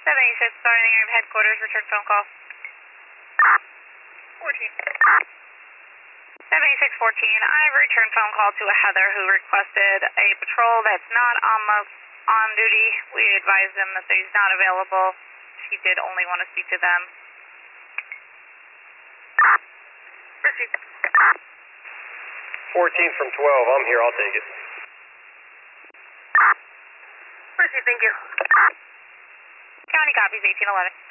76 starting at headquarters, return phone call. 14. 7614, I've returned phone call to a Heather who requested a patrol that's not on duty. We advised them that he's not available. She did only want to speak to them. Proceed. 14 from 12, I'm here, I'll take it. Proceed, thank you. County copies 1811.